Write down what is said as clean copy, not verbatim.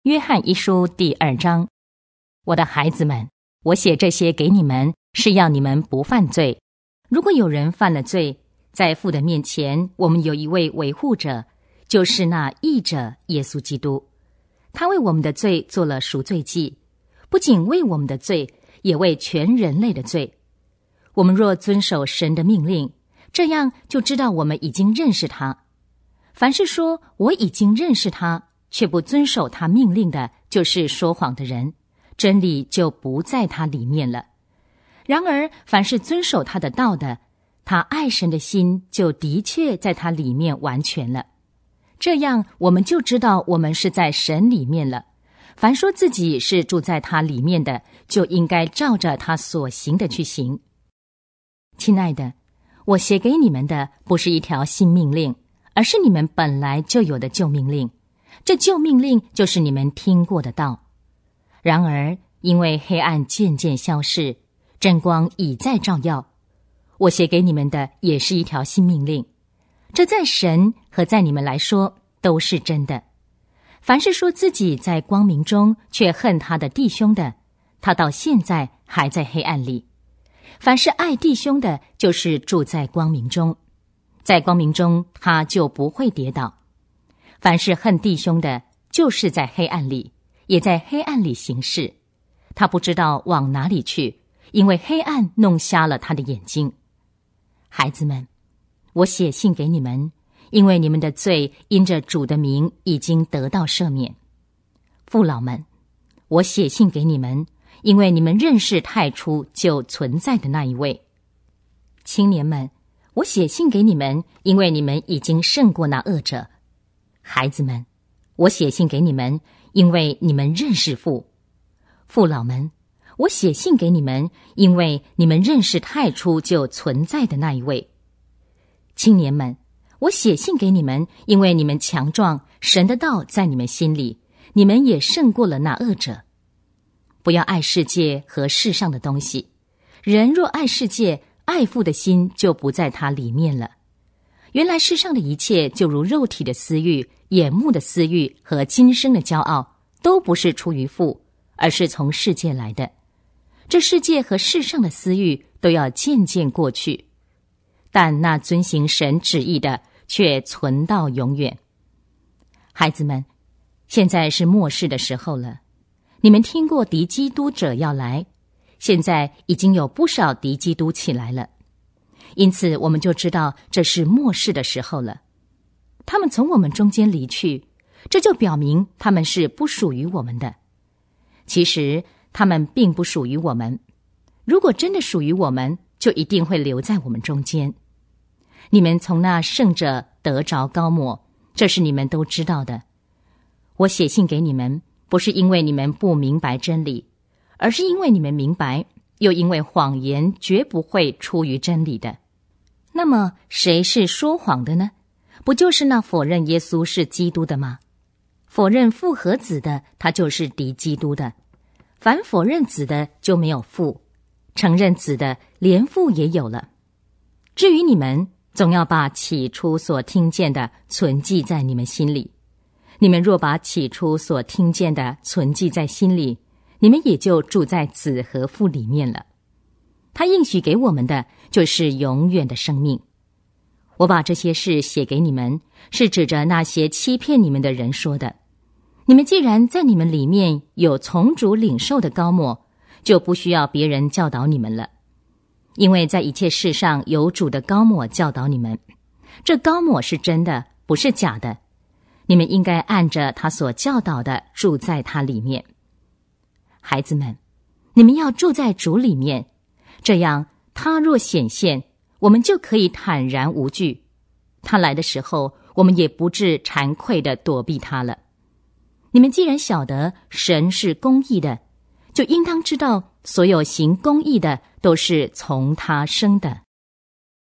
约翰一书第2章，我的孩子们，我写这些给你们，是要你们不犯罪。如果有人犯了罪，在父的面前，我们有一位维护者，就是那义者耶稣基督。他为我们的罪做了赎罪祭，不仅为我们的罪，也为全人类的罪。我们若遵守神的命令，这样就知道我们已经认识他。凡是说我已经认识他，却不遵守他命令的，就是说谎的人，真理就不在他里面了。然而凡是遵守他的道的，他爱神的心就的确在他里面完全了。这样我们就知道我们是在神里面了。凡说自己是住在他里面的，就应该照着他所行的去行。亲爱的，我写给你们的不是一条新命令，而是你们本来就有的旧命令。这旧命令就是你们听过的道。然而因为黑暗渐渐消逝，真光已在照耀，我写给你们的也是一条新命令。这在神和在你们来说都是真的。凡是说自己在光明中却恨他的弟兄的，他到现在还在黑暗里。凡是爱弟兄的，就是住在光明中，在光明中他就不会跌倒。凡是恨弟兄的，就是在黑暗里，也在黑暗里行事。他不知道往哪里去，因为黑暗弄瞎了他的眼睛。孩子们，我写信给你们，因为你们的罪因着主的名已经得到赦免。父老们，我写信给你们，因为你们认识太初就存在的那一位。青年们，我写信给你们，因为你们已经胜过那恶者。孩子们，我写信给你们，因为你们认识父。父老们，我写信给你们，因为你们认识太初就存在的那一位。青年们，我写信给你们，因为你们强壮，神的道在你们心里，你们也胜过了那恶者。不要爱世界和世上的东西。人若爱世界，爱父的心就不在他里面了。原来世上的一切，就如肉体的私欲、眼目的私欲和今生的骄傲，都不是出于父，而是从世界来的。这世界和世上的私欲都要渐渐过去，但那遵行神旨意的却存到永远。孩子们，现在是末世的时候了。你们听过敌基督者要来，现在已经有不少敌基督起来了。因此我们就知道这是末世的时候了。他们从我们中间离去，这就表明他们是不属于我们的。其实他们并不属于我们，如果真的属于我们，就一定会留在我们中间。你们从那圣者得着膏抹，这是你们都知道的。我写信给你们，不是因为你们不明白真理，而是因为你们明白，又因为谎言绝不会出于真理的。那么谁是说谎的呢？不就是那否认耶稣是基督的吗？否认父和子的，他就是敌基督的。凡否认子的，就没有父；承认子的，连父也有了。至于你们，总要把起初所听见的存记在你们心里。你们若把起初所听见的存记在心里，你们也就住在子和父里面了。他应许给我们的就是永远的生命。我把这些事写给你们，是指着那些欺骗你们的人说的。你们既然在你们里面有从主领受的膏抹，就不需要别人教导你们了。因为在一切事上有主的膏抹教导你们，这膏抹是真的，不是假的。你们应该按着他所教导的住在他里面。孩子们，你们要住在主里面，这样他若显现，我们就可以坦然无惧。他来的时候，我们也不致惭愧地躲避他了。你们既然晓得神是公义的，就应当知道所有行公义的都是从他生的。